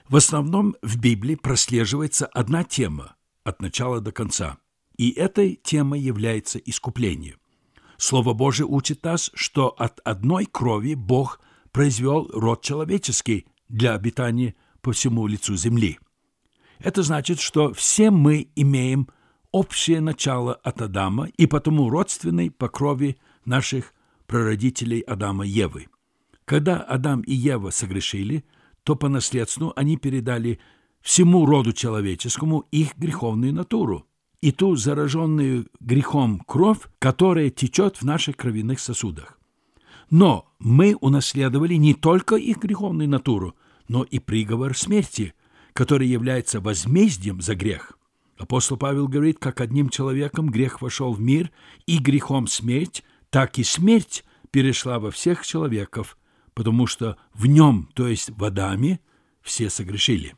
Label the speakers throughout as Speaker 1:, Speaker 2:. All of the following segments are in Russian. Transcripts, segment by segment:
Speaker 1: В основном в Библии прослеживается одна тема от начала до конца, и этой темой является искупление. Слово Божие учит нас, что от одной крови Бог произвел род человеческий для обитания по всему лицу земли. Это значит, что все мы имеем общее начало от Адама и потому родственны по крови наших прародителей Адама и Евы. Когда Адам и Ева согрешили, то по наследству они передали всему роду человеческому их греховную натуру и ту зараженную грехом кровь, которая течет в наших кровяных сосудах. Но мы унаследовали не только их греховную натуру, но и приговор смерти, который является возмездием за грех. Апостол Павел говорит, как одним человеком грех вошел в мир, и грехом смерть, так и смерть перешла во всех человеков, потому что в нем, то есть в Адаме, все согрешили.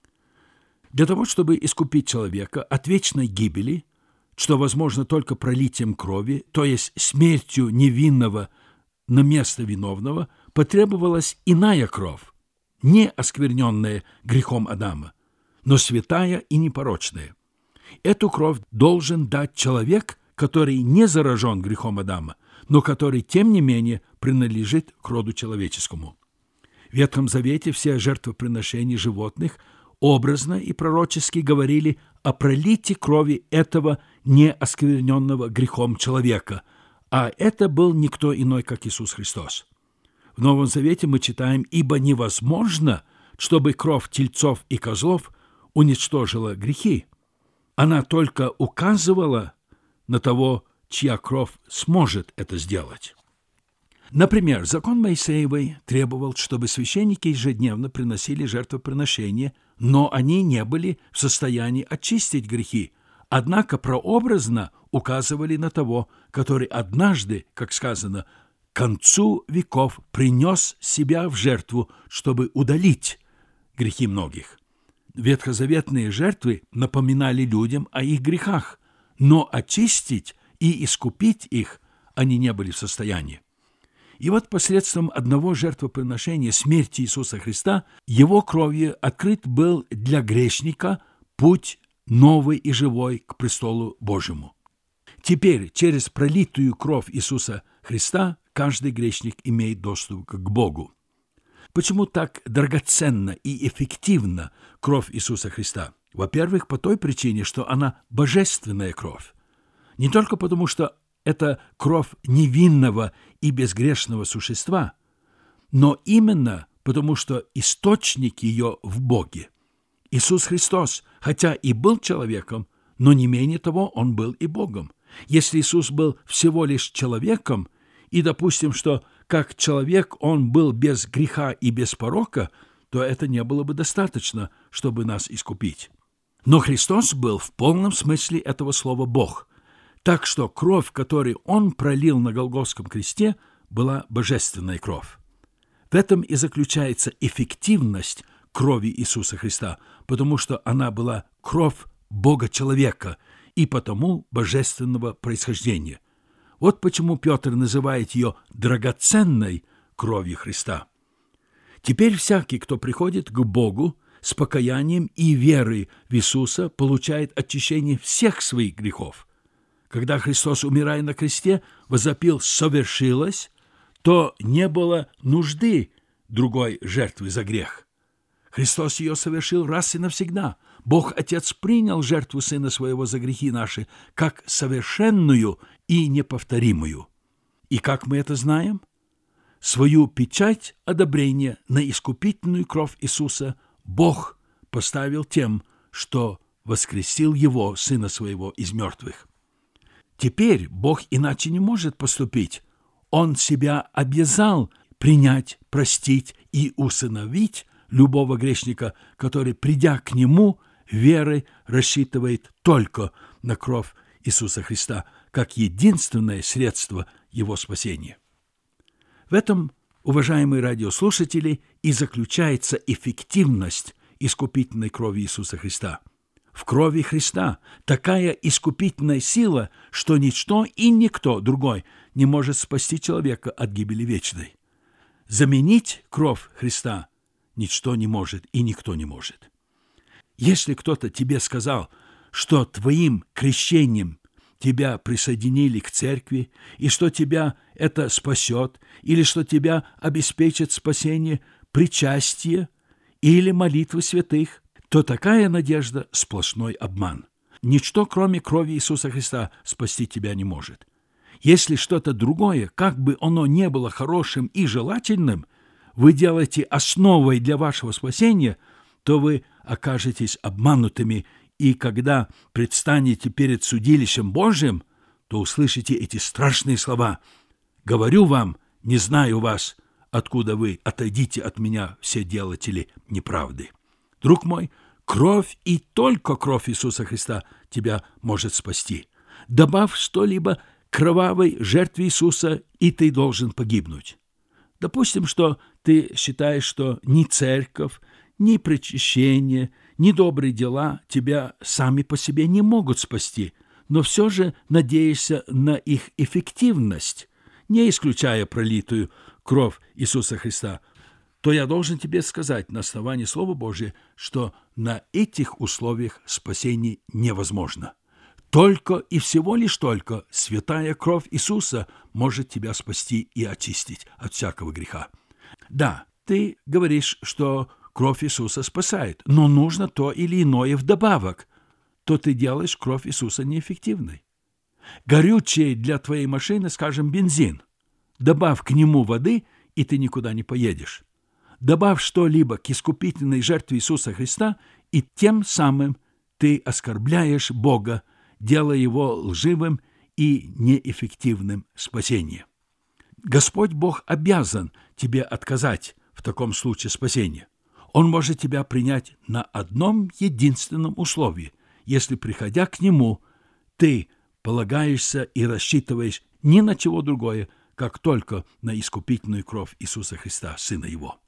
Speaker 1: Для того, чтобы искупить человека от вечной гибели, что возможно только пролитием крови, то есть смертью невинного на место виновного, потребовалась иная кровь, не оскверненная грехом Адама, но святая и непорочная. Эту кровь должен дать человек, который не заражен грехом Адама, но который, тем не менее, принадлежит к роду человеческому. В Ветхом Завете все жертвоприношения животных образно и пророчески говорили о пролитии крови этого неоскверненного грехом человека, а это был никто иной, как Иисус Христос. В Новом Завете мы читаем: «Ибо невозможно, чтобы кровь тельцов и козлов уничтожила грехи. Она только указывала на того, чья кровь сможет это сделать». Например, закон Моисеевый требовал, чтобы священники ежедневно приносили жертвоприношения, но они не были в состоянии очистить грехи, однако прообразно указывали на того, который однажды, как сказано, к концу веков принес себя в жертву, чтобы удалить грехи многих. Ветхозаветные жертвы напоминали людям о их грехах, но очистить и искупить их они не были в состоянии. И вот посредством одного жертвоприношения смерти Иисуса Христа Его кровью открыт был для грешника путь новый и живой к престолу Божьему. Теперь через пролитую кровь Иисуса Христа каждый грешник имеет доступ к Богу. Почему так драгоценна и эффективна кровь Иисуса Христа? Во-первых, по той причине, что она божественная кровь. Не только потому, что это кровь невинного и безгрешного существа, но именно потому, что источник ее в Боге. Иисус Христос, хотя и был человеком, но не менее того, Он был и Богом. Если Иисус был всего лишь человеком, и допустим, что как человек Он был без греха и без порока, то это не было бы достаточно, чтобы нас искупить. Но Христос был в полном смысле этого слова Бог, так что кровь, которую Он пролил на Голгофском кресте, была божественная кровь. В этом и заключается эффективность крови Иисуса Христа, потому что она была кровь Бога-человека и потому божественного происхождения. Вот почему Петр называет ее драгоценной кровью Христа. Теперь всякий, кто приходит к Богу с покаянием и верой в Иисуса, получает очищение всех своих грехов. Когда Христос, умирая на кресте, возопил «совершилось», то не было нужды другой жертвы за грех. Христос ее совершил раз и навсегда. Бог Отец принял жертву Сына Своего за грехи наши как совершенную и неповторимую. И как мы это знаем? Свою печать одобрения на искупительную кровь Иисуса Бог поставил тем, что воскресил Его, Сына Своего, из мертвых. Теперь Бог иначе не может поступить. Он себя обязал принять, простить и усыновить любого грешника, который, придя к Нему, верой рассчитывает только на кровь Иисуса Христа, как единственное средство Его спасения. В этом, уважаемые радиослушатели, и заключается эффективность искупительной крови Иисуса Христа. В крови Христа такая искупительная сила, что ничто и никто другой не может спасти человека от гибели вечной. Заменить кровь Христа ничто не может и никто не может. Если кто-то тебе сказал, что твоим крещением тебя присоединили к церкви, и что тебя это спасет, или что тебя обеспечит спасение причастие или молитвы святых, то такая надежда – сплошной обман. Ничто, кроме крови Иисуса Христа, спасти тебя не может. Если что-то другое, как бы оно ни было хорошим и желательным, вы делаете основой для вашего спасения, то вы окажетесь обманутыми, и когда предстанете перед судилищем Божьим, то услышите эти страшные слова: «Говорю вам, не знаю вас, откуда вы, отойдите от меня, все делатели неправды». Друг мой, кровь и только кровь Иисуса Христа тебя может спасти. Добавь что-либо к кровавой жертве Иисуса, и ты должен погибнуть. Допустим, что ты считаешь, что ни церковь, ни причащение, ни добрые дела тебя сами по себе не могут спасти, но все же надеешься на их эффективность, не исключая пролитую кровь Иисуса Христа, то я должен тебе сказать на основании Слова Божия, что на этих условиях спасение невозможно. Только и всего лишь только святая кровь Иисуса может тебя спасти и очистить от всякого греха. Да, ты говоришь, что кровь Иисуса спасает, но нужно то или иное вдобавок, то ты делаешь кровь Иисуса неэффективной. Горючее для твоей машины, скажем, бензин. Добавь к нему воды, и ты никуда не поедешь. Добавь что-либо к искупительной жертве Иисуса Христа, и тем самым ты оскорбляешь Бога, делая его лживым и неэффективным спасением. Господь Бог обязан тебе отказать в таком случае спасения. Он может тебя принять на одном единственном условии, если, приходя к Нему, ты полагаешься и рассчитываешь ни на чего другое, как только на искупительную кровь Иисуса Христа, Сына Его.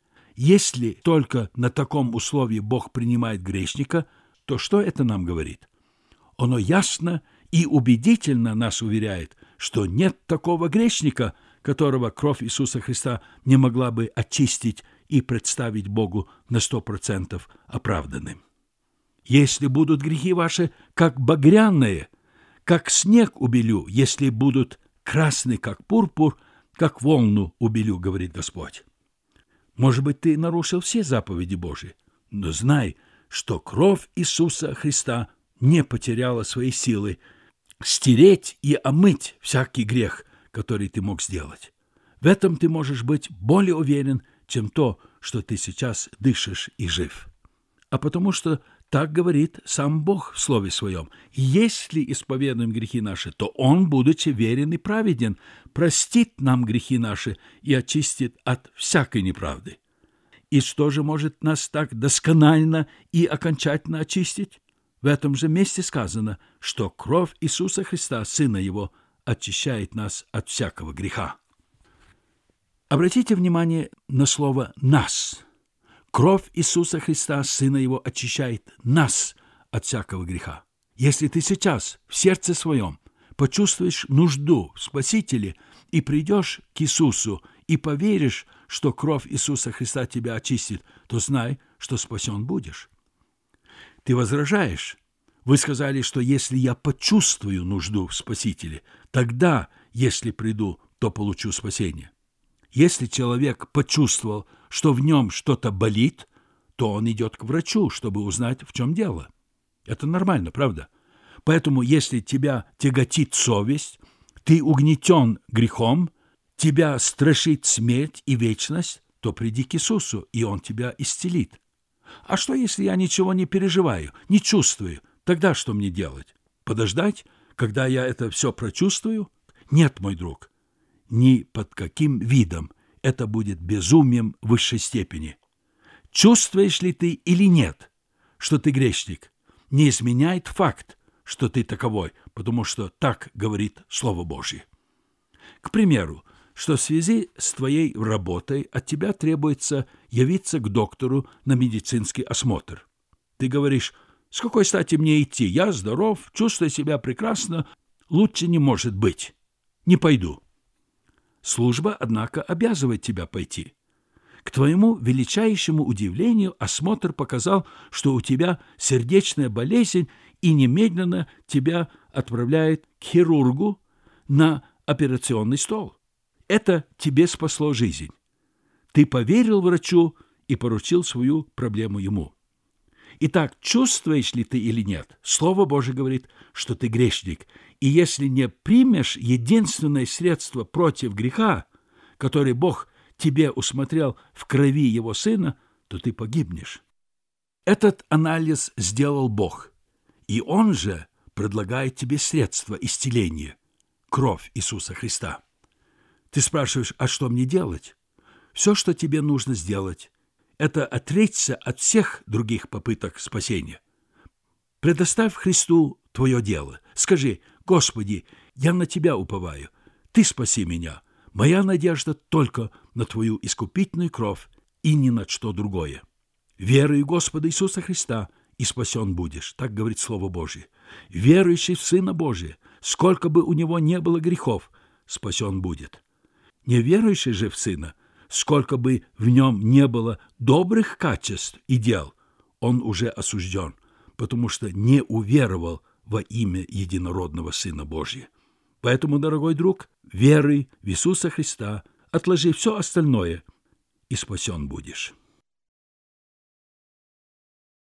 Speaker 1: Если только на таком условии Бог принимает грешника, то что это нам говорит? Оно ясно и убедительно нас уверяет, что нет такого грешника, которого кровь Иисуса Христа не могла бы очистить и представить Богу на 100% оправданным. Если будут грехи ваши, как багряные, как снег убелю, если будут красны, как пурпур, как волну убелю, говорит Господь. Может быть, ты нарушил все заповеди Божьи, но знай, что кровь Иисуса Христа не потеряла своей силы стереть и омыть всякий грех, который ты мог сделать. В этом ты можешь быть более уверен, чем то, что ты сейчас дышишь и жив. А потому что так говорит сам Бог в Слове Своем: если исповедуем грехи наши, то Он, будучи верен и праведен, простит нам грехи наши и очистит от всякой неправды. И что же может нас так досконально и окончательно очистить? В этом же месте сказано, что кровь Иисуса Христа, Сына Его, очищает нас от всякого греха. Обратите внимание на слово «нас». Кровь Иисуса Христа, Сына Его, очищает нас от всякого греха. Если ты сейчас в сердце своем почувствуешь нужду в Спасителе и придешь к Иисусу и поверишь, что кровь Иисуса Христа тебя очистит, то знай, что спасен будешь. Ты возражаешь. Вы сказали, что если я почувствую нужду в Спасителе, тогда, если приду, то получу спасение. Если человек почувствовал, что в нем что-то болит, то он идет к врачу, чтобы узнать, в чем дело. Это нормально, правда? Поэтому, если тебя тяготит совесть, ты угнетен грехом, тебя страшит смерть и вечность, то приди к Иисусу, и Он тебя исцелит. А что, если я ничего не переживаю, не чувствую? Тогда что мне делать? Подождать, когда я это все прочувствую? Нет, мой друг, ни под каким видом. Это будет безумием высшей степени. Чувствуешь ли ты или нет, что ты грешник, не изменяет факт, что ты таковой, потому что так говорит Слово Божье. К примеру, что в связи с твоей работой от тебя требуется явиться к доктору на медицинский осмотр. Ты говоришь: с какой стати мне идти? Я здоров, чувствую себя прекрасно, лучше не может быть. Не пойду. Служба, однако, обязывает тебя пойти. К твоему величайшему удивлению осмотр показал, что у тебя сердечная болезнь, и немедленно тебя отправляет к хирургу на операционный стол. Это тебе спасло жизнь. Ты поверил врачу и поручил свою проблему ему. Итак, чувствуешь ли ты или нет? Слово Божие говорит, что ты грешник. И если не примешь единственное средство против греха, которое Бог тебе усмотрел в крови Его Сына, то ты погибнешь. Этот анализ сделал Бог, и Он же предлагает тебе средство исцеления – кровь Иисуса Христа. Ты спрашиваешь, а что мне делать? Все, что тебе нужно сделать, это отречься от всех других попыток спасения. Предоставь Христу твое дело. Скажи: «Господи, я на Тебя уповаю. Ты спаси меня. Моя надежда только на Твою искупительную кровь и ни на что другое. Веруй в Господа Иисуса Христа, и спасен будешь». Так говорит Слово Божие. Верующий в Сына Божия, сколько бы у него не было грехов, спасен будет. Неверующий же в Сына, сколько бы в нем не было добрых качеств и дел, он уже осужден, потому что не уверовал во имя единородного Сына Божия. Поэтому, дорогой друг, веруй в Иисуса Христа, отложи все остальное, и спасен будешь.